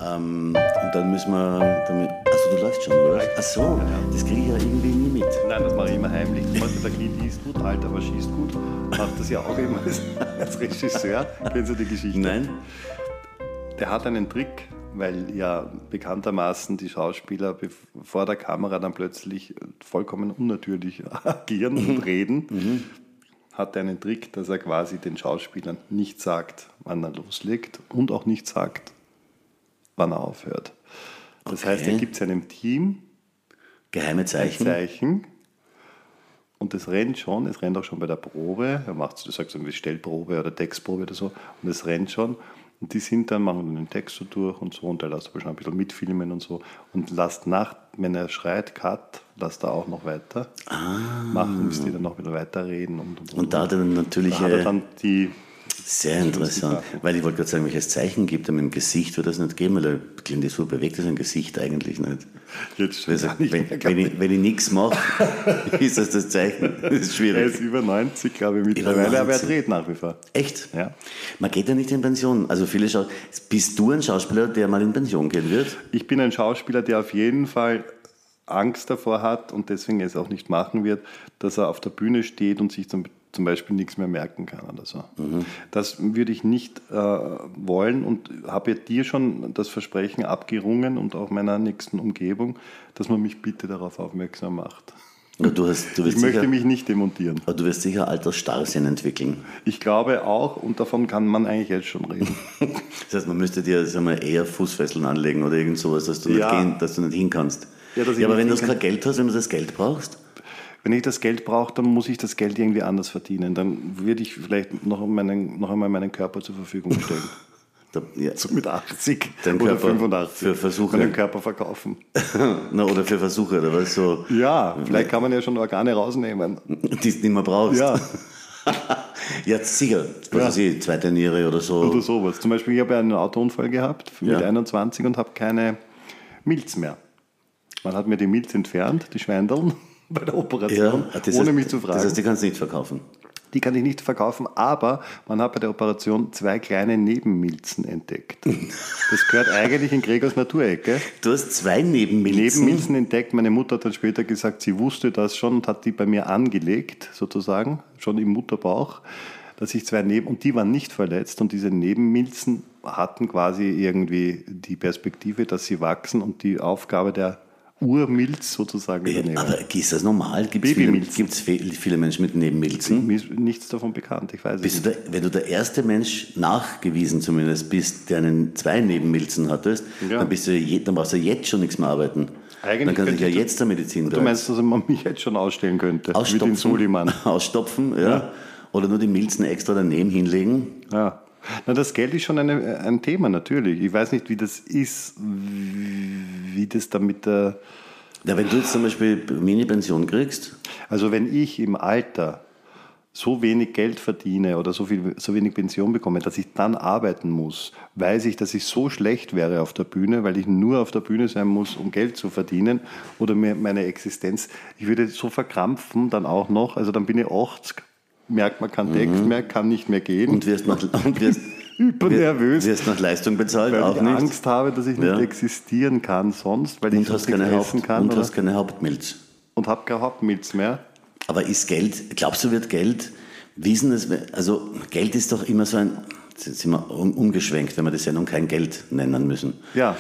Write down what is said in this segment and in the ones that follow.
Und dann müssen wir damit. Achso, du läufst schon, oder? Achso, das kriege ich ja irgendwie nie mit. Nein, das mache ich immer heimlich. Zum Beispiel der Clint Eastwood, alter aber schießt gut, macht das ja auch immer als Regisseur. Kennen Sie die Geschichte? Nein? Der hat einen Trick, weil ja bekanntermaßen die Schauspieler vor der Kamera dann plötzlich vollkommen unnatürlich agieren und reden. Hat er einen Trick, dass er quasi den Schauspielern nicht sagt, wann er loslegt und auch nicht sagt, wann er aufhört. Das heißt, er gibt seinem Team geheime Zeichen. Und es rennt auch schon bei der Probe. Er macht, du sagst irgendwie Stellprobe oder Textprobe oder so, und es rennt schon. Und die sind dann, machen dann den Text so durch und so, und er lässt aber schon ein bisschen mitfilmen und so. Und lasst nach, wenn er schreit, Cut, lasst er auch noch weiter machen, bis die dann noch wieder weiterreden. Und da hat er dann natürlich. Da hat er dann die. Sehr interessant, weil ich wollte gerade sagen, welches Zeichen gibt er mit dem Gesicht, wird das nicht geben, weil der Clint Eastwood bewegt sein Gesicht eigentlich nicht. Jetzt also, wenn ich nichts mache, ist das Zeichen. Das ist schwierig. Er ist über 90, glaube ich, mittlerweile, aber er dreht nach wie vor. Echt? Ja. Man geht ja nicht in Pension. Also viele bist du ein Schauspieler, der mal in Pension gehen wird? Ich bin ein Schauspieler, der auf jeden Fall Angst davor hat und deswegen es auch nicht machen wird, dass er auf der Bühne steht und sich zum Beispiel nichts mehr merken kann oder so. Das würde ich nicht wollen und habe dir schon das Versprechen abgerungen und auch meiner nächsten Umgebung, dass man mich bitte darauf aufmerksam macht. Ich möchte mich nicht demontieren. Aber du wirst sicher Altersstarrsinn entwickeln. Ich glaube auch, und davon kann man eigentlich jetzt schon reden. Das heißt, man müsste dir eher Fußfesseln anlegen oder irgend sowas, dass du nicht hin kannst. Ja, aber wenn du kein Geld hast, wenn du das Geld brauchst? Wenn ich das Geld brauche, dann muss ich das Geld irgendwie anders verdienen. Dann würde ich vielleicht noch einmal meinen Körper zur Verfügung stellen. So mit 80 oder 85. Für Versuche. Meinen Körper verkaufen. Oder für Versuche, oder was so. Ja, vielleicht kann man ja schon Organe rausnehmen. Die du nicht mehr brauchst. Ja. Ja, sicher. Was weiß ich, zweite Niere oder so. Oder sowas. Zum Beispiel, ich habe einen Autounfall gehabt mit 21 und habe keine Milz mehr. Man hat mir die Milz entfernt, die Schweindeln, bei der Operation, ohne mich zu fragen. Das heißt, die kannst du nicht verkaufen? Die kann ich nicht verkaufen, aber man hat bei der Operation 2 kleine Nebenmilzen entdeckt. Das gehört eigentlich in Gregors Naturecke. Du hast 2 Nebenmilzen? Nebenmilzen entdeckt. Meine Mutter hat dann später gesagt, sie wusste das schon und hat die bei mir angelegt, sozusagen, schon im Mutterbauch, dass ich 2 und die waren nicht verletzt und diese Nebenmilzen hatten quasi irgendwie die Perspektive, dass sie wachsen und die Aufgabe der Urmilz sozusagen übernehmen. Aber ist das normal? Gibt es viele Menschen mit Nebenmilzen? Mir ist nichts davon bekannt, ich weiß es nicht. Wenn du der erste Mensch nachgewiesen zumindest bist, der 2 Nebenmilzen hattest, dann brauchst du jetzt schon nichts mehr arbeiten. Eigentlich dann kannst du ja jetzt der Medizin Du meinst, dass man mich jetzt schon ausstellen könnte? Ausstopfen, wie den Suliman. Ausstopfen, ja. Oder nur die Milzen extra daneben hinlegen. Ja. Na, das Geld ist schon ein Thema natürlich. Ich weiß nicht, wie das ist, wie das da mit der... Ja, wenn du jetzt zum Beispiel Mini-Pension kriegst? Also wenn ich im Alter so wenig Geld verdiene oder so wenig Pension bekomme, dass ich dann arbeiten muss, weiß ich, dass ich so schlecht wäre auf der Bühne, weil ich nur auf der Bühne sein muss, um Geld zu verdienen oder mir meine Existenz... Ich würde so verkrampfen dann auch noch, also dann bin ich 80, merkt man keinen Text mehr, kann nicht mehr gehen. Und wirst übernervös. Wirst nach Leistung bezahlt, weil auch ich nicht. Angst habe, dass ich nicht existieren kann sonst, weil ich sonst nichts essen kann. Und hast keine Hauptmilz. Und habe keine Hauptmilz mehr. Aber ist Geld, glaubst du, wird Geld, also Geld ist doch immer so jetzt sind wir umgeschwenkt, wenn wir die Sendung kein Geld nennen müssen. Ja.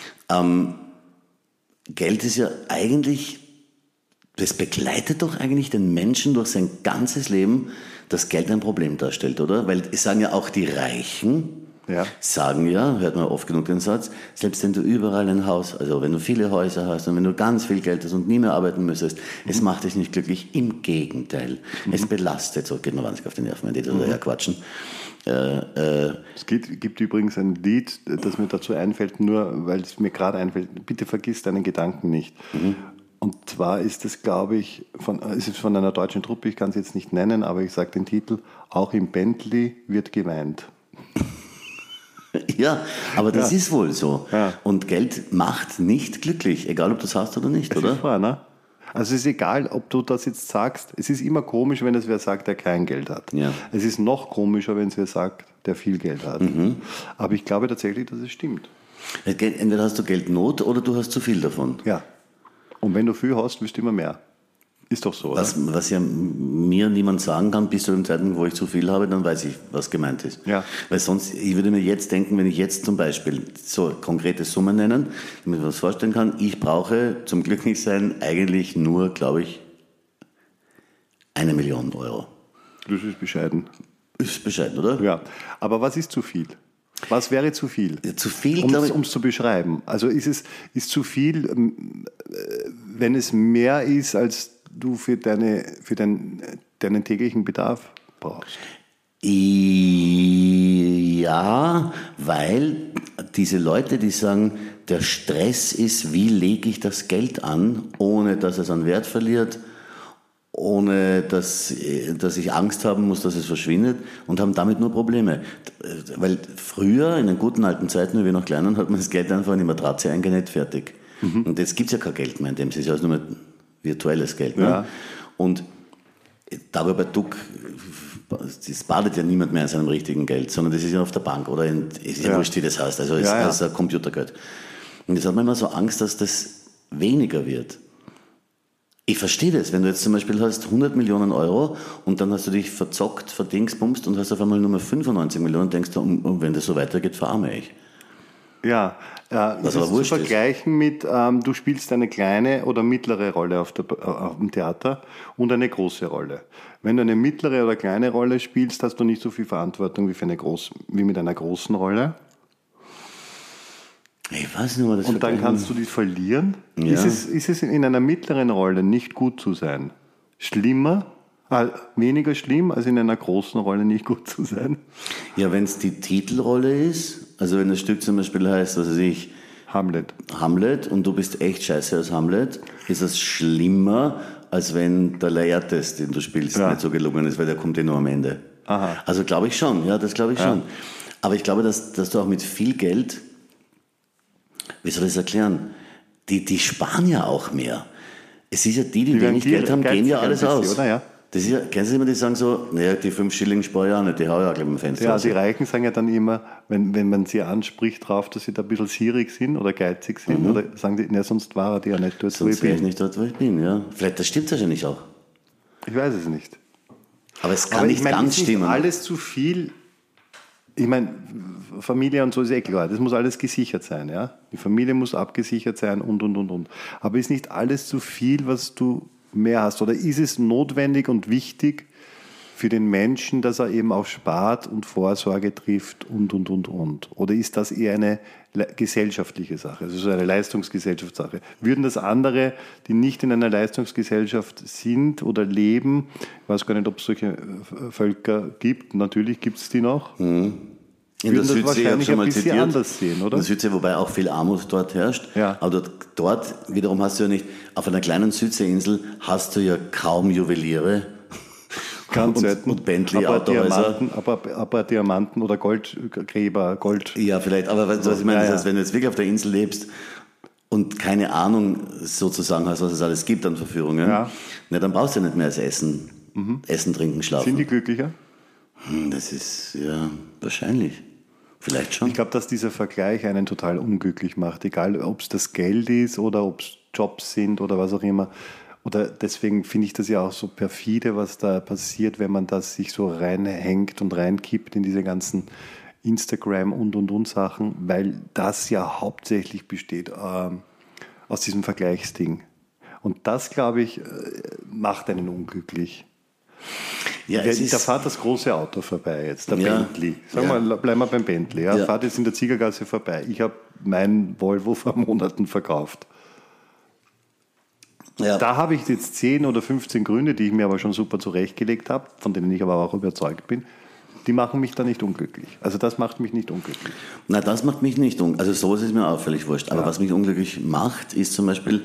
Geld ist ja eigentlich... Das begleitet doch eigentlich den Menschen durch sein ganzes Leben, dass Geld ein Problem darstellt, oder? Weil es sagen ja auch die Reichen, hört man oft genug den Satz, selbst wenn du überall ein Haus, also wenn du viele Häuser hast und wenn du ganz viel Geld hast und nie mehr arbeiten müsstest, es macht dich nicht glücklich, im Gegenteil. Es belastet, so geht mir wahnsinnig auf die Nerven, wenn die da herquatschen. Es gibt übrigens ein Lied, das mir dazu einfällt, nur weil es mir gerade einfällt, bitte vergiss deinen Gedanken nicht. Und zwar ist es, glaube ich, von einer deutschen Truppe, ich kann es jetzt nicht nennen, aber ich sage den Titel, auch im Bentley wird geweint. Ja, aber das ist wohl so. Ja. Und Geld macht nicht glücklich, egal ob du es hast oder nicht, oder? Ist wahr, ne? Also es ist egal, ob du das jetzt sagst, es ist immer komisch, wenn es wer sagt, der kein Geld hat. Ja. Es ist noch komischer, wenn es wer sagt, der viel Geld hat. Aber ich glaube tatsächlich, dass es stimmt. Entweder hast du Geldnot oder du hast zu viel davon. Ja. Und wenn du viel hast, willst du immer mehr. Ist doch so, oder? Was ja mir niemand sagen kann, bis zu dem Zeitpunkt, wo ich zu viel habe, dann weiß ich, was gemeint ist. Ja. Weil sonst, ich würde mir jetzt denken, wenn ich jetzt zum Beispiel so konkrete Summen nennen, damit man was vorstellen kann, ich brauche zum Glücklichsein eigentlich nur, glaube ich, 1 Million Euro. Das ist bescheiden. Ist bescheiden, oder? Ja. Aber was ist zu viel? Was wäre zu viel? Zu viel, um es zu beschreiben. Also ist zu viel, wenn es mehr ist, als du für deinen täglichen Bedarf brauchst? Ja, weil diese Leute, die sagen, der Stress ist, wie lege ich das Geld an, ohne dass es an Wert verliert, ohne dass ich Angst haben muss, dass es verschwindet, und haben damit nur Probleme. Weil früher, in den guten alten Zeiten, wie wir noch klein waren, hat man das Geld einfach in die Matratze eingenäht, fertig. Mhm. Und jetzt gibt es ja kein Geld mehr, in dem es ist ja nur mehr virtuelles Geld. Ne? Ja. Und darüber es badet ja niemand mehr in seinem richtigen Geld, sondern das ist ja auf der Bank oder es ist ja wurscht, wie das heißt. Also es ist ein Computergeld. Und jetzt hat man immer so Angst, dass das weniger wird. Ich verstehe das, wenn du jetzt zum Beispiel hast 100 Millionen Euro und dann hast du dich verzockt, verdingsbumst und hast auf einmal nur mehr 95 Millionen und denkst du, wenn das so weitergeht, verarme ich. Ja, das ist zu vergleichen mit, du spielst eine kleine oder mittlere Rolle auf dem Theater und eine große Rolle. Wenn du eine mittlere oder kleine Rolle spielst, hast du nicht so viel Verantwortung wie mit einer großen Rolle. Ich weiß nicht, das und dann kannst du die verlieren. Ja. Ist es in einer mittleren Rolle nicht gut zu sein? Weniger schlimm, als in einer großen Rolle nicht gut zu sein? Ja, wenn es die Titelrolle ist, also wenn das Stück zum Beispiel heißt, was weiß ich, Hamlet und du bist echt scheiße als Hamlet, ist das schlimmer, als wenn der Laertes, den du spielst, nicht so gelungen ist, weil der kommt nur am Ende. Aha. Also glaube ich schon, ja, das glaube ich schon. Aber ich glaube, dass du auch mit viel Geld, wie soll ich das erklären, die sparen ja auch mehr. Es ist ja die wenig Geld haben, gehen ja alles aus. Oder? Ja. Das ist ja, kennst du immer, die sagen so, naja, die 5 Schilling spare ich auch nicht, die hau ich auch gleich im Fenster. Ja, die Reichen sagen ja dann immer, wenn man sie anspricht drauf, dass sie da ein bisschen sierig sind oder geizig sind, oder sagen die, na, sonst war er ja nicht dort, wo ich bin. Sonst wäre ich nicht dort, wo ich bin, ja. Vielleicht, das stimmt wahrscheinlich auch. Ich weiß es nicht. Aber es kann nicht ganz stimmen. Alles zu viel. Ich meine, Familie und so ist klar, das muss alles gesichert sein, ja. Die Familie muss abgesichert sein und. Aber ist nicht alles zu viel, was du mehr hast? Oder ist es notwendig und wichtig für den Menschen, dass er eben auch spart und Vorsorge trifft und? Oder ist das eher eine gesellschaftliche Sache, also so eine Leistungsgesellschaftssache? Würden das andere, die nicht in einer Leistungsgesellschaft sind oder leben, ich weiß gar nicht, ob es solche Völker gibt, natürlich gibt es die noch, in der Südsee wahrscheinlich ein bisschen anders sehen, oder? In der Südsee, wobei auch viel Armut dort herrscht. Ja. Aber dort wiederum hast du ja nicht, auf einer kleinen Südseeinsel hast du ja kaum Juweliere und Bentley-Autohäuser. Aber Diamanten oder Goldgräber, Gold. Ja, vielleicht, aber was ich meine, das heißt, wenn du jetzt wirklich auf der Insel lebst und keine Ahnung sozusagen hast, was es alles gibt an Verführungen, dann brauchst du ja nicht mehr als Essen, Trinken, Schlafen. Sind die glücklicher? Das ist ja wahrscheinlich. Vielleicht schon. Ich glaube, dass dieser Vergleich einen total unglücklich macht, egal ob es das Geld ist oder ob es Jobs sind oder was auch immer. Oder deswegen finde ich das ja auch so perfide, was da passiert, wenn man das sich so reinhängt und reinkippt in diese ganzen Instagram und Sachen, weil das ja hauptsächlich besteht aus diesem Vergleichsding. Und das, glaube ich, macht einen unglücklich. Ja, da fährt das große Auto vorbei jetzt, der Bentley. Bleiben wir beim Bentley. Ja. Fährt jetzt in der Ziegergasse vorbei. Ich habe meinen Volvo vor Monaten verkauft. Ja. Da habe ich jetzt 10 oder 15 Gründe, die ich mir aber schon super zurechtgelegt habe, von denen ich aber auch überzeugt bin. Die machen mich da nicht unglücklich. Also das macht mich nicht unglücklich. Nein, das macht mich nicht unglücklich. Also sowas ist mir auch völlig wurscht. Aber was mich unglücklich macht, ist zum Beispiel,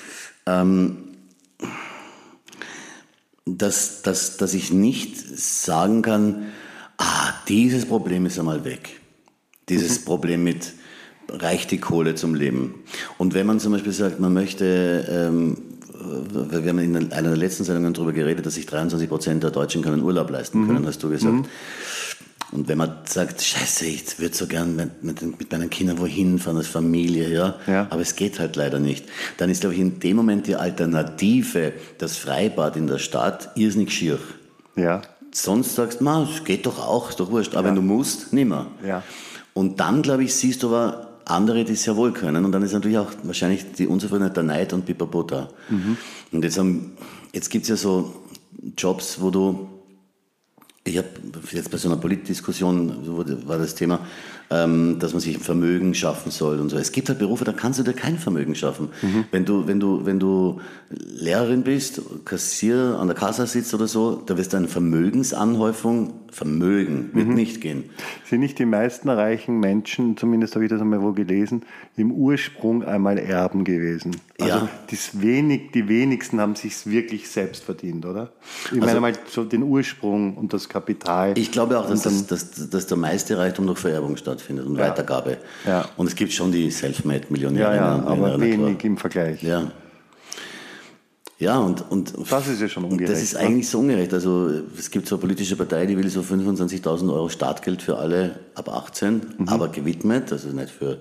dass ich nicht sagen kann, dieses Problem ist einmal weg. Dieses Problem mit reicht die Kohle zum Leben. Und wenn man zum Beispiel sagt, man möchte, wir haben in einer der letzten Sendungen darüber geredet, dass sich 23% der Deutschen keinen Urlaub leisten können, hast du gesagt. Und wenn man sagt, scheiße, ich würde so gern mit meinen Kindern wohin fahren als Familie, ja, aber es geht halt leider nicht, dann ist, glaube ich, in dem Moment die Alternative, das Freibad in der Stadt, irrsinnig schier. Ja. Sonst sagst du, es geht doch auch, ist doch wurscht, aber wenn du musst, nimmer. Ja. Und dann, glaube ich, siehst du aber andere, die es sehr wohl können. Und dann ist natürlich auch wahrscheinlich die Unzufriedenheit, der Neid und Pipapo da. Und jetzt gibt es ja so Jobs, wo ich habe jetzt bei so einer Politdiskussion war das Thema, dass man sich ein Vermögen schaffen soll und so. Es gibt halt Berufe, da kannst du dir kein Vermögen schaffen. Wenn du Lehrerin bist, Kassier an der Kasse sitzt oder so, da wirst du eine Vermögen wird nicht gehen. Sind nicht die meisten reichen Menschen, zumindest habe ich das einmal wo gelesen, im Ursprung einmal Erben gewesen? Also die wenigsten haben sich wirklich selbst verdient, oder? Ich meine mal so den Ursprung und das Kapital. Ich glaube auch, dass der meiste Reichtum durch Vererbung stattfindet und Weitergabe. Ja. Und es gibt schon die Selfmade-Millionärinnen. Ja, aber wenig im Vergleich. Ja. Ja, und das ist ja schon ungerecht. Das ist eigentlich so ungerecht. Also es gibt so eine politische Partei, die will so 25.000 Euro Startgeld für alle ab 18, aber gewidmet, also nicht für...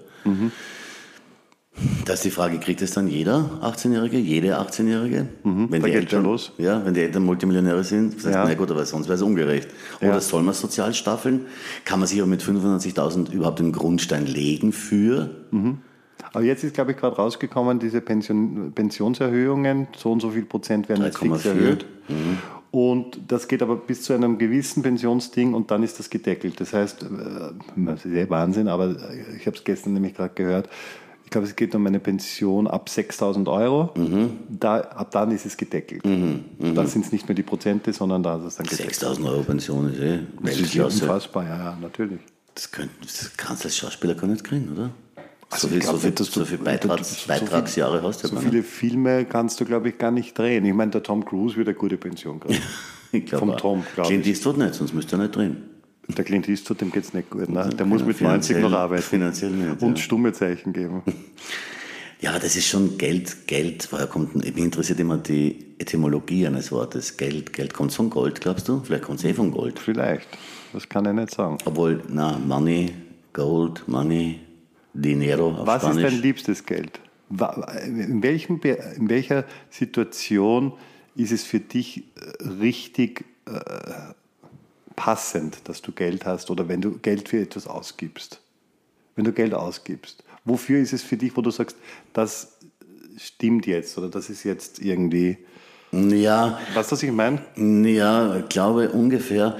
Da ist die Frage, kriegt es dann jeder 18-Jährige, jede 18-Jährige? Wenn da die geht Eltern, schon los. Ja, wenn die Eltern Multimillionäre sind, das heißt, na gut, aber sonst wäre es ungerecht. Oder soll man sozial staffeln? Kann man sich aber mit 95.000 überhaupt den Grundstein legen für... Aber jetzt ist, glaube ich, gerade rausgekommen, diese Pensionserhöhungen, so und so viel Prozent werden jetzt fix erhöht. Und das geht aber bis zu einem gewissen Pensionsding und dann ist das gedeckelt. Das heißt, das ist ja Wahnsinn, aber ich habe es gestern nämlich gerade gehört, ich glaube, es geht um eine Pension ab 6.000 Euro. Ab dann ist es gedeckelt. Da sind es nicht mehr die Prozente, sondern da ist es dann gedeckelt. 6.000 Euro Pension ist Weltklasse. Das ist ja unfassbar, ja, natürlich. Das kannst du als Schauspieler gar nicht kriegen, oder? Also so viel Beitragsjahre hast du. So viele Filme kannst du, glaube ich, gar nicht drehen. Ich meine, der Tom Cruise wird eine gute Pension kriegen. Ich glaube Clint Eastwood nicht, sonst müsste er nicht drehen. Der Clint Eastwood, dem geht es nicht gut. Ne? Der muss mit 90 noch arbeiten. Finanziell nicht. Und stumme Zeichen geben. Ja, das ist schon Geld. Woher kommt, mich interessiert immer die Etymologie eines Wortes. Geld kommt von Gold, glaubst du? Vielleicht kommt es von Gold. Vielleicht. Das kann ich nicht sagen. Obwohl, Money, Gold, Money... Dinero auf Was Spanisch. ist dein liebstes Geld? In welcher Situation ist es für dich richtig passend, dass du Geld hast oder wenn du Geld für etwas ausgibst? Wenn du Geld ausgibst, wofür ist es für dich, wo du sagst, das stimmt jetzt oder das ist jetzt irgendwie... Ja. Weißt du, was ich meine? Ja, ich glaube ungefähr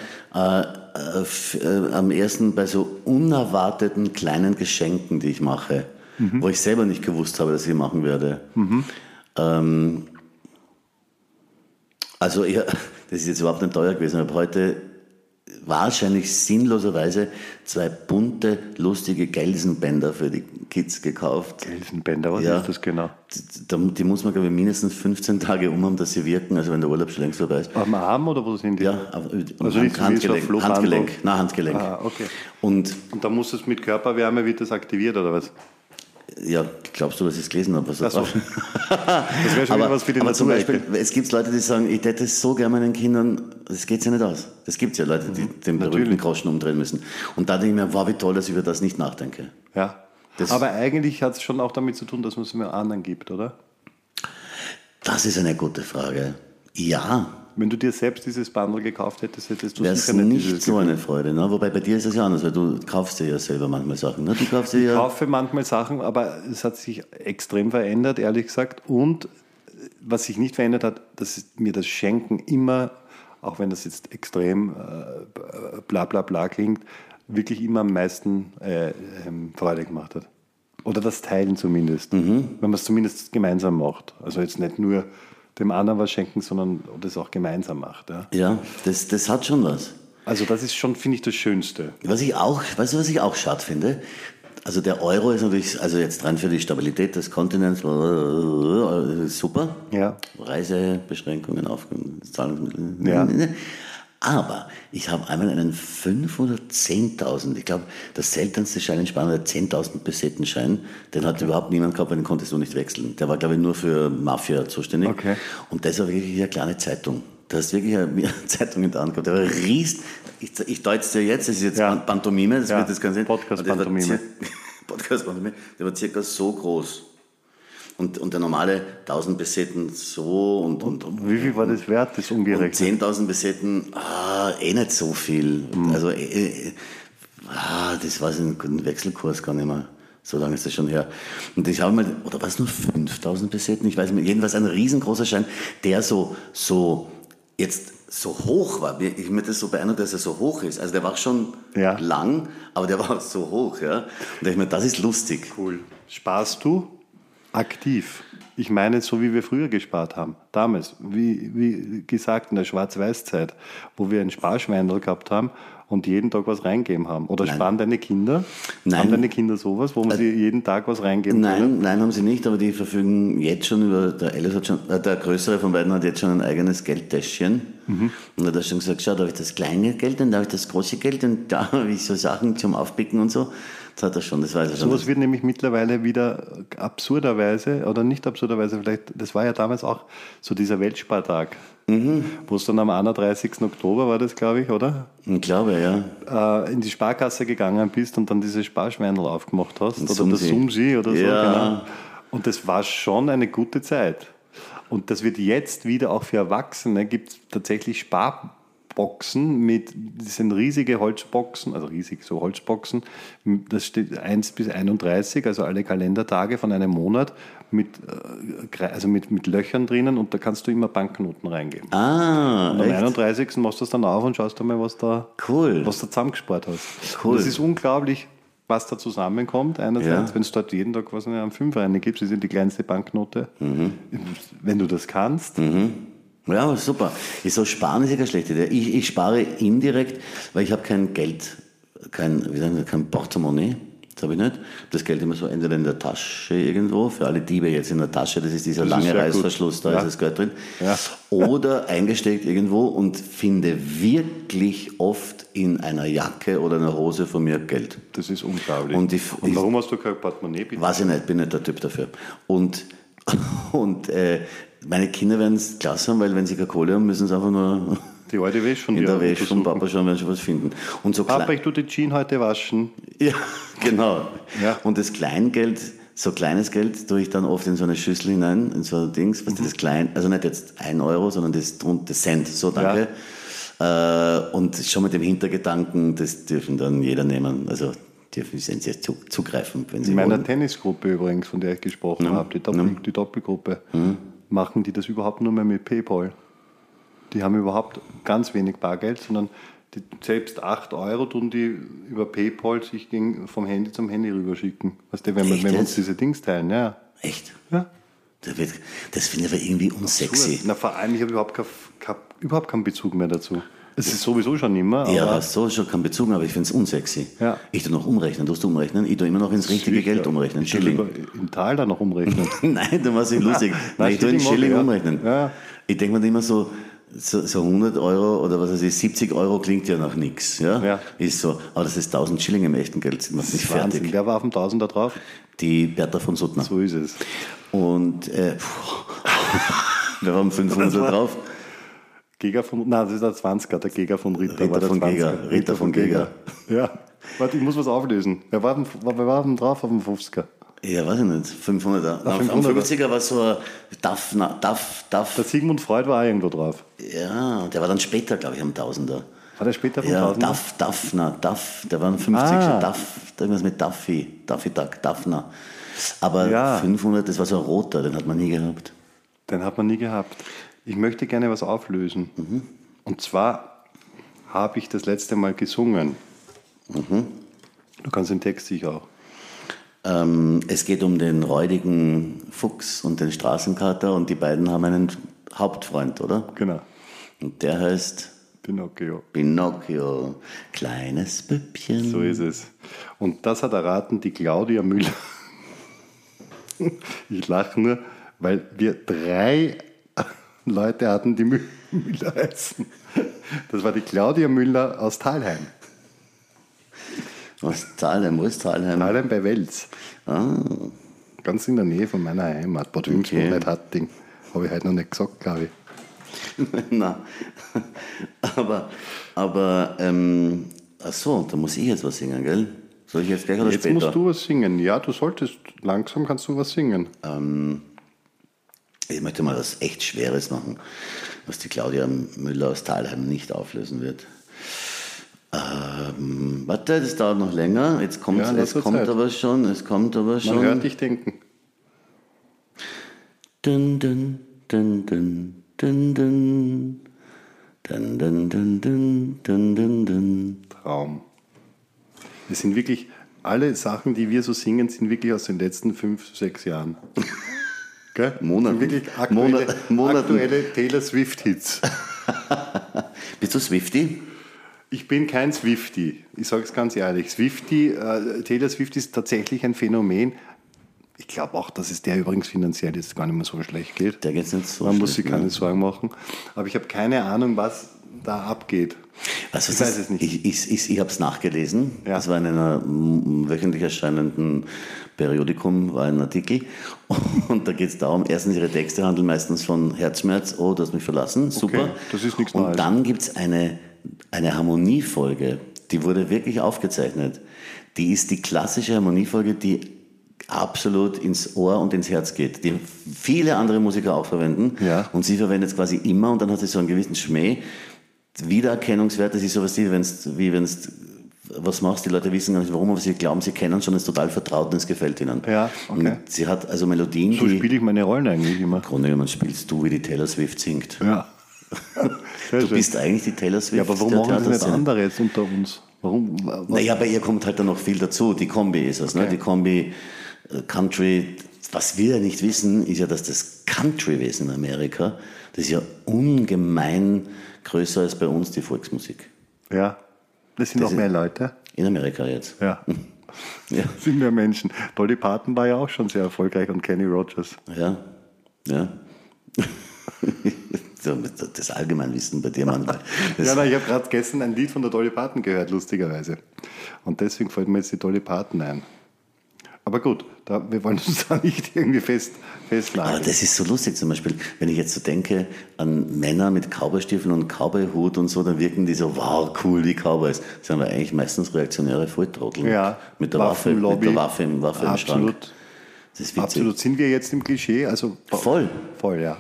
am ersten bei so unerwarteten kleinen Geschenken, die ich mache, wo ich selber nicht gewusst habe, dass ich machen werde. Also das ist jetzt überhaupt nicht teuer gewesen. Ich habe heute wahrscheinlich sinnloserweise 2 bunte, lustige Gelsenbänder für die Kids gekauft. Gelsenbänder, was ist das genau? Die muss man, glaube ich, mindestens 15 Tage umhaben, dass sie wirken, also wenn der Urlaub schon längst vorbei ist. Am Arm oder wo sind die? Ja, also nicht Handgelenk. Handgelenk. Ah, okay. Und da muss es mit Körperwärme, wird das aktiviert oder was? Ja, glaubst du, dass ich es gelesen habe? Was das wäre schon wieder was für die aber zum Beispiel, es gibt Leute, die sagen, ich hätte es so gerne meinen Kindern, das geht ja nicht aus. Das gibt es ja Leute, die den berühmten Groschen umdrehen müssen. Und da denke ich mir, wow, wie toll, dass ich über das nicht nachdenke. Ja, aber eigentlich hat es schon auch damit zu tun, dass man es mir anderen gibt, oder? Das ist eine gute Frage. Ja. Wenn du dir selbst dieses Bundle gekauft hättest, hättest du sicher nicht so eine Freude. Ne? Wobei bei dir ist es ja anders, weil du kaufst dir ja selber manchmal Sachen. Ne? Ich kaufe manchmal Sachen, aber es hat sich extrem verändert, ehrlich gesagt. Und was sich nicht verändert hat, dass mir das Schenken immer, auch wenn das jetzt extrem bla bla bla klingt, wirklich immer am meisten Freude gemacht hat. Oder das Teilen zumindest. Wenn man es zumindest gemeinsam macht. Also jetzt nicht nur dem anderen was schenken, sondern das auch gemeinsam macht. Ja, das hat schon was. Also das ist schon, finde ich, das Schönste. Weißt du, was ich auch schade finde? Also der Euro ist natürlich, also jetzt rein für die Stabilität des Kontinents, super. Ja. Reisebeschränkungen, Zahlungsmittel. Ja. Aber ich habe einmal einen 5.000 oder 10.000, ich glaube, der seltenste Schein in Spanien, der 10.000 Pesetenschein, den hat überhaupt niemand gehabt, weil den konntest du nicht wechseln. Der war, glaube ich, nur für Mafia zuständig. Okay. Und das war wirklich eine kleine Zeitung. Du hast wirklich eine Zeitung in der Hand gehabt. Der war ich deute es dir jetzt, das ist jetzt Pantomime, das wird das Ganze. Podcast-Pantomime. Podcast-Pantomime, der war circa so groß. Und der normale 1000 Besetten so und wie viel war das wert, das umgerechnet? 10.000 Besetten, nicht so viel. Also, das weiß ich, den Wechselkurs gar nicht mehr. So lange ist das schon her. Und ich habe mal, oder war es nur 5.000 Besetten? Ich weiß nicht, jedenfalls ein riesengroßer Schein, der so jetzt so hoch war. Ich mir das so beeindruckt, dass er so hoch ist. Also der war schon lang, aber der war so hoch. Ja. Und ich mir, das ist lustig. Cool. Sparst du aktiv? Ich meine, so wie wir früher gespart haben. Damals, wie gesagt, in der Schwarz-Weiß-Zeit, wo wir ein Sparschweindel gehabt haben und jeden Tag was reingeben haben. Oder sparen deine Kinder? Nein. Haben deine Kinder sowas, wo man sie jeden Tag was reingeben kann? Nein, haben sie nicht, aber die verfügen jetzt schon über, der Größere von beiden hat jetzt schon ein eigenes Geldtäschchen. Und hat er schon gesagt, schau, da habe ich das kleine Geld und da habe ich das große Geld und da habe ich so Sachen zum Aufpicken und so. Das hat er schon, das weiß er schon. Sowas wird nämlich mittlerweile wieder absurderweise, oder nicht absurderweise, vielleicht, das war ja damals auch so dieser Weltspartag, wo es dann am 31. Oktober war das, glaube ich, oder? Ich glaube, ja. In die Sparkasse gegangen bist und dann diese Sparschweindel aufgemacht hast, oder Sumsi. das Sumsi oder so. Ja. Genau. Und das war schon eine gute Zeit. Und das wird jetzt wieder auch für Erwachsene, gibt es tatsächlich Sparboxen das sind riesige Holzboxen, also riesig so Holzboxen, das steht 1 bis 31, also alle Kalendertage von einem Monat mit Löchern drinnen und da kannst du immer Banknoten reingeben. Und am 31. machst du das dann auf und schaust einmal, was du zusammengespart hast. Cool. Und das ist unglaublich, was da zusammenkommt. Einerseits, wenn es dort jeden Tag einen Fünfer reingibst, das ist ja die kleinste Banknote. Wenn du das kannst. Ja, super. So sparen ist ja keine schlechte Idee. Ich spare indirekt, weil ich habe kein Geld, kein Portemonnaie. Das habe ich nicht. Das Geld immer so entweder in der Tasche irgendwo, für alle Diebe jetzt in der Tasche, das ist dieser lange Reißverschluss, da ist das Geld drin. Ja. Oder eingesteckt irgendwo und finde wirklich oft in einer Jacke oder einer Hose von mir Geld. Das ist unglaublich. Und warum hast du kein Portemonnaie? Bitte? Weiß ich nicht, bin nicht der Typ dafür. Und meine Kinder werden es klasse haben, weil wenn sie keine Kohle haben, müssen sie einfach nur die alte Wäsche von in der Wäsche von Papa schauen, wenn sie was finden. Und so Papa, ich tue die Jeans heute waschen. Ja, genau. Ja. Und das Kleingeld, so kleines Geld, tue ich dann oft in so eine Schüssel hinein, in so ein Dings, was das klein, also nicht jetzt 1 Euro, sondern das Cent, so danke. Ja. Und schon mit dem Hintergedanken, das dürfen dann jeder nehmen, also dürfen sie jetzt zugreifen, wenn sie wollen. In meiner wollen. Tennisgruppe übrigens, von der ich gesprochen habe, die Doppelgruppe, machen die das überhaupt nur mehr mit PayPal. Die haben überhaupt ganz wenig Bargeld, sondern selbst 8 Euro tun die über PayPal sich vom Handy zum Handy rüberschicken. Weißt du, wenn wir uns diese Dings teilen, ja. Echt? Ja. Das finde ich aber irgendwie unsexy. Na, vor allem, ich habe überhaupt keinen Bezug mehr dazu. Es ist sowieso schon immer. Ja, hast so schon keinen Bezug, aber ich finde es unsexy. Ja. Ich tue noch umrechnen. Tust du umrechnen? Ich tue immer noch ins richtige Geld umrechnen. Ich tue im Tal dann noch umrechnen. Nein, du machst nicht lustig. Nein, ich tue in Schilling umrechnen. Ja. Ich denke mir immer so 100 Euro oder was weiß ich, 70 Euro klingt ja nach nichts. Ja? Ist so. Aber das ist 1000 Schilling im echten Geld. Das ist nicht fertig. Wer war auf dem 1000 da drauf? Die Bertha von Suttner. So ist es. Und wer war am 500 da drauf? Das ist der 20er, der Geger von Ritter. Ritter von Geger. Ja. Warte, ich muss was auflösen. Wer war denn drauf auf dem 50er? Ja, weiß ich nicht. 500er. Am 50er war so ein Duff. Der Sigmund Freud war auch irgendwo drauf. Ja, der war dann später, glaube ich, am 1000er. War der später vom 1000er? Duff, der war ein 50er. Duff, irgendwas mit Daphna. Aber 500, das war so ein roter, den hat man nie gehabt. Ich möchte gerne was auflösen. Und zwar habe ich das letzte Mal gesungen. Du kannst den Text sicher auch. Es geht um den räudigen Fuchs und den Straßenkater und die beiden haben einen Hauptfreund, oder? Genau. Und der heißt Pinocchio. Kleines Püppchen. So ist es. Und das hat erraten die Claudia Müller. Ich lache nur, weil wir 3 Leute hatten, die Müller heißen. Das war die Claudia Müller aus Thalheim. Was Thalheim? Wo ist Thalheim? Thalheim bei Wels. Ganz in der Nähe von meiner Heimat. Bad Wünschel, Hatting. Habe ich heute noch nicht gesagt, glaube ich. Na, aber ach so, da muss ich jetzt was singen, gell? Soll ich jetzt gleich oder jetzt später? Jetzt musst du was singen. Ja, du solltest, langsam kannst du was singen. Ich möchte mal was echt Schweres machen, was die Claudia Müller aus Thalheim nicht auflösen wird. Warte, das dauert noch länger. Jetzt kommt es kommt aber schon. Man hört dich denken. Dun, dun, dun, dun, dun, dun. Dun, dun, dun, dun, dun, dun, dun. Traum. Es sind wirklich, alle Sachen, die wir so singen, sind wirklich aus den letzten 5, 6 Jahren. Gell? Monaten. Wirklich aktuelle Taylor Swift-Hits. Bist du Swiftie? Ich bin kein Swiftie, ich sage es ganz ehrlich. Taylor Swift ist tatsächlich ein Phänomen. Ich glaube auch, dass es der übrigens finanziell jetzt gar nicht mehr so schlecht geht. Der geht's nicht so Man muss sich keine Sorgen machen. Aber ich habe keine Ahnung, was da abgeht. Ich weiß es nicht. Ich habe es nachgelesen. Ja. Das war in einem wöchentlich erscheinenden Periodikum, war ein Artikel. Und da geht es darum, erstens, ihre Texte handeln meistens von Herzschmerz, oh, du hast mich verlassen, super. Okay, das ist nichts Neues. Und dann gibt es eine Harmoniefolge, die wurde wirklich aufgezeichnet. Die ist die klassische Harmoniefolge, die absolut ins Ohr und ins Herz geht, die viele andere Musiker auch verwenden. Ja. Und sie verwendet es quasi immer und dann hat sie so einen gewissen Schmäh. Wiedererkennungswert, das ist sowas wie wenn du was machst, die Leute wissen gar nicht warum, aber sie glauben, sie kennen schon, es ist total vertraut und es gefällt ihnen. Ja, okay. Und sie hat also Melodien, so spiele ich meine Rollen eigentlich immer. Im Grunde genommen spielst du, wie die Taylor Swift singt. Ja. Du bist eigentlich die Taylor Swift. Ja, aber warum machen das nicht andere jetzt unter uns? Warum? Naja, bei ihr kommt halt dann noch viel dazu. Die Kombi ist es, okay. Ne? Die Kombi Country. Was wir ja nicht wissen, ist ja, dass das Country-Wesen in Amerika, das ist ja ungemein größer als bei uns die Volksmusik. Ja, das sind noch mehr Leute. In Amerika jetzt. Ja. Ja. Das sind mehr Menschen. Dolly Parton war ja auch schon sehr erfolgreich und Kenny Rogers. Ja. Das Allgemeinwissen bei dir manchmal. Ich habe gerade gestern ein Lied von der Dolly Parton gehört, lustigerweise. Und deswegen fällt mir jetzt die Dolly Parton ein. Aber gut, wir wollen uns da nicht irgendwie festlegen. Aber das ist so lustig zum Beispiel, wenn ich jetzt so denke an Männer mit Cowboystiefeln und Cowboyhut und so, dann wirken die so, wow, cool, wie Cowboys. Das sind aber eigentlich meistens reaktionäre Volltrottel. Ja, mit der Waffe im Schrank. Das ist witzig. Absolut. Sind wir jetzt im Klischee? Also voll, ja.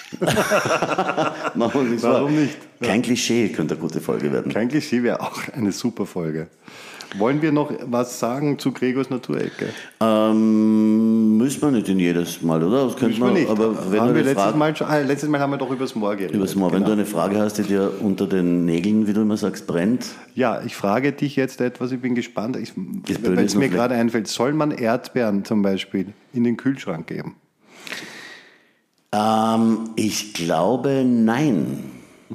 Warum nicht? Kein Klischee könnte eine gute Folge werden. Kein Klischee wäre auch eine super Folge. Wollen wir noch was sagen zu Gregors Naturecke? Müssen wir nicht in jedes Mal, oder? Das könnte man nicht. Aber wenn haben wir letztes Mal haben wir doch über das Moor geredet. Über das Moor. Genau. Wenn du eine Frage hast, die dir unter den Nägeln, wie du immer sagst, brennt. Ja, ich frage dich jetzt etwas, ich bin gespannt, weil es mir gerade einfällt. Soll man Erdbeeren zum Beispiel in den Kühlschrank geben? Ich glaube, nein.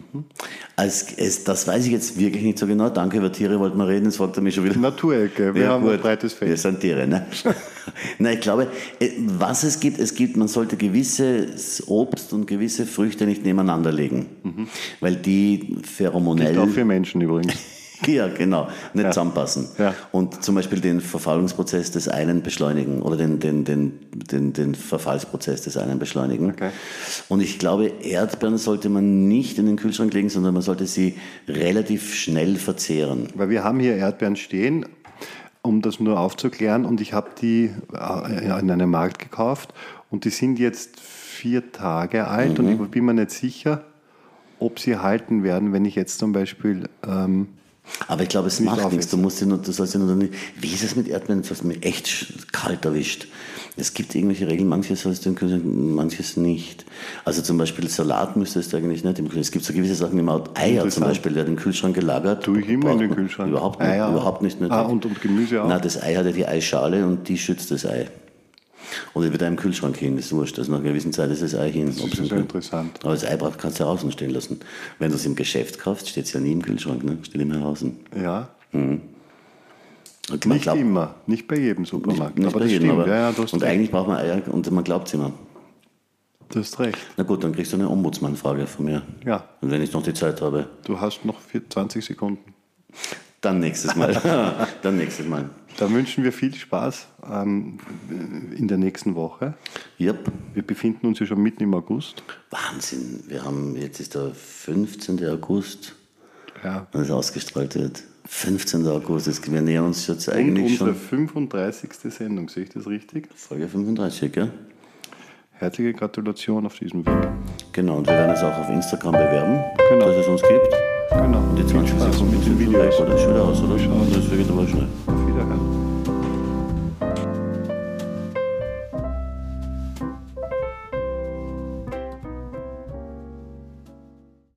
Das weiß ich jetzt wirklich nicht so genau. Danke, über Tiere wollten wir reden, jetzt fragt er mich schon wieder. Naturecke, wir haben ein breites Feld. Wir sind Tiere, ne? Nein, ich glaube, was es gibt, man sollte gewisses Obst und gewisse Früchte nicht nebeneinander legen. Weil die pheromonell... Gilt auch für Menschen übrigens. Ja, genau, nicht zusammenpassen. Ja. Und zum Beispiel den Verfallungsprozess des einen beschleunigen oder den Verfallsprozess des einen beschleunigen. Okay. Und ich glaube, Erdbeeren sollte man nicht in den Kühlschrank legen, sondern man sollte sie relativ schnell verzehren. Weil wir haben hier Erdbeeren stehen, um das nur aufzuklären, und ich habe die in einem Markt gekauft und die sind jetzt 4 Tage alt und ich bin mir nicht sicher, ob sie halten werden, wenn ich jetzt zum Beispiel... aber ich glaube, es macht nichts. Du sollst ja nur nicht. Wie ist es mit Erdbeeren? Das hat mich echt kalt erwischt. Es gibt irgendwelche Regeln, manches sollst du in den Kühlschrank, manches nicht. Also zum Beispiel Salat müsstest du eigentlich nicht im Kühlschrank. Es gibt so gewisse Sachen, wie Eier zum Beispiel, werden im Kühlschrank gelagert. Tue ich immer in den Kühlschrank. Überhaupt nicht. Überhaupt nicht und Gemüse auch? Nein, das Ei hat ja die Eischale und die schützt das Ei. Und es wird im Kühlschrank hin, das ist wurscht. Also nach einer gewissen Zeit ist das Ei hin. Das ist ja interessant. Aber das Ei kannst du ja außen stehen lassen. Wenn du es im Geschäft kaufst, steht es ja nie im Kühlschrank, ne? Steht immer außen. Ja. Nicht immer, nicht bei jedem Supermarkt. Nicht aber bei jedem, stimmt. Und eigentlich braucht man Eier und man glaubt es immer. Du hast recht. Na gut, dann kriegst du eine Ombudsmann-Frage von mir. Ja. Und wenn ich noch die Zeit habe. Du hast noch 20 Sekunden. Dann nächstes Mal. Dann nächstes Mal. Da wünschen wir viel Spaß in der nächsten Woche. Yep. Wir befinden uns ja schon mitten im August. Wahnsinn. Jetzt ist der 15. August, ja, wenn es ausgestrahlt wird. 15. August, wir nähern uns jetzt eigentlich schon. Und unsere 35. Sendung, sehe ich das richtig? Folge 35, ja. Herzliche Gratulation auf diesem Weg. Genau, und wir werden es auch auf Instagram bewerben, genau, dass es uns gibt. Genau. Und die 20 Sekunden mit dem Video ist schon wieder aus, oder? Schauen. Das geht aber schnell. Auf Wiederhören.